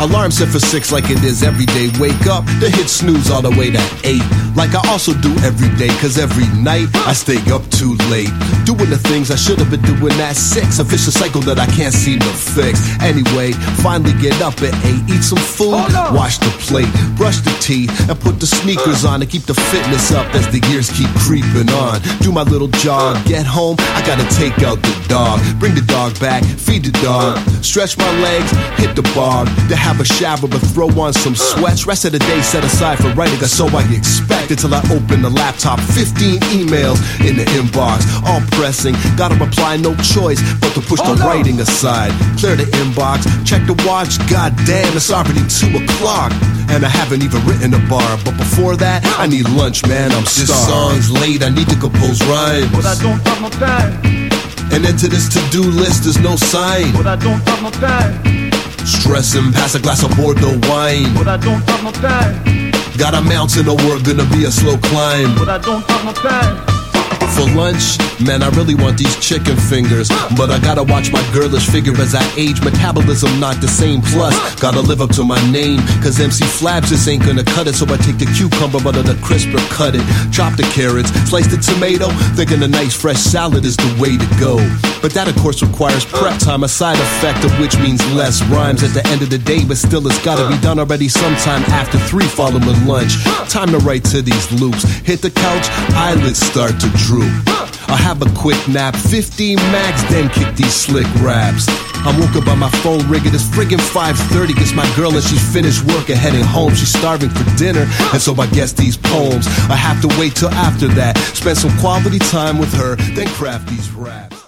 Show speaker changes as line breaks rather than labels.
Alarm set for 6 like it is every day. Wake up, to hit snooze all the way to 8. Like I also do every day, cause every night I stay up too late. Doing the things I should have been doing at 6. A vicious cycle that I can't seem to fix. Anyway, finally get up at 8. Eat some food, wash the plate, brush the teeth, and put the sneakers on to keep the fitness up as the years keep creeping on. Do my little jog, get home, I gotta take out the dog. Bring the dog back, feed the dog, stretch my legs, hit the bar, to have a shower but throw on some sweats. Rest of the day set aside for writing, or so I expect, until I open the laptop. 15 emails in the inbox, all pressing, gotta reply, no choice but to push the writing aside. Clear the inbox, check the watch, goddamn, it's already 2 o'clock. And I haven't even written a bar, but before that, I need lunch, man, I'm starved. This song's late, I need to compose rhymes,
but I don't have no time.
And into this to-do list, there's no sign,
but I don't have no time.
Stressing past a glass of Bordeaux wine,
but I don't have no time.
Got a mountain over, gonna be a slow climb,
but I don't have no time.
For lunch, man, I really want these chicken fingers, but I gotta watch my girlish figure as I age. Metabolism not the same, plus gotta live up to my name, cause MC Flabs just ain't gonna cut it. So I take the cucumber, butter the crisper, cut it, chop the carrots, slice the tomato, thinking a nice fresh salad is the way to go. But that of course requires prep time, a side effect of which means less rhymes at the end of the day, but still it's gotta be done already sometime after 3 following lunch. Time to write to these loops, hit the couch, eyelids start to droop. I'll have a quick nap, 15 max, then kick these slick raps. I'm woke up by my phone ringing, it's friggin' 5:30. Gets my girl and she's finished work and heading home. She's starving for dinner, and so I guess these poems I have to wait till after that. Spend some quality time with her, then craft these raps.